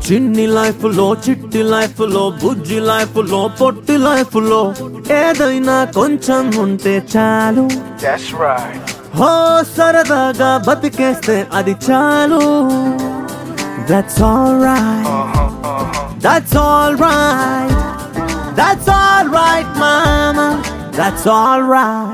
చిన్ని లైఫ్ లో చిట్టి లైఫ్ లో బుజ్జి లైఫ్ లో పొట్టి లైఫ్ లో ఏదైనా కొంచెం ఉంటే చాలు. That's right. హో సరదాగా బతికేస్తే అది చాలు. That's alright. That's alright. That's alright, mama. That's alright.